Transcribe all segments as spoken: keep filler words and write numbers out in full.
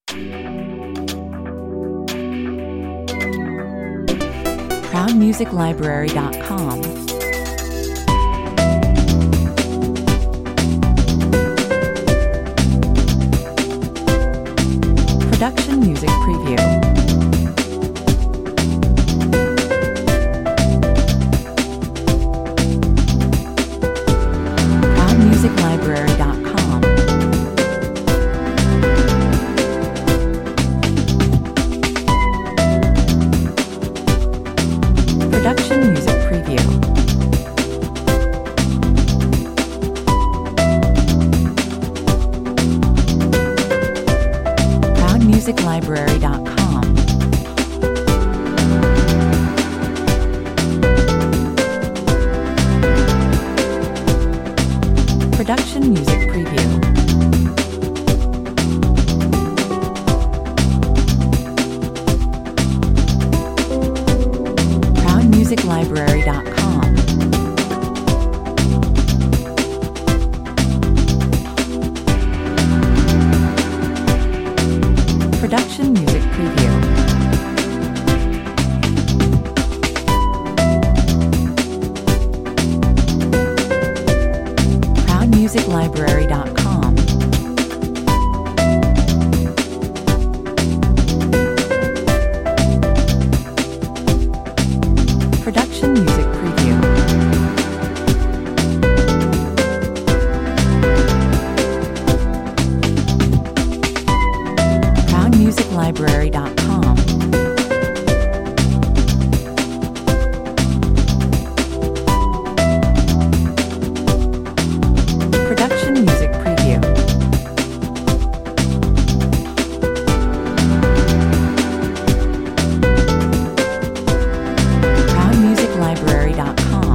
proud music library dot com. Production Music Preview. proud music library dot com. Production Music Preview. proud music library dot com. Production Music Preview. proud music library dot com. Production Music Preview. proud music library dot com. Production Music Preview. proud music library dot com. Production Music Preview. proud music library dot com.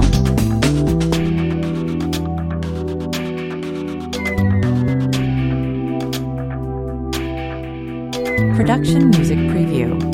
Production Music Preview.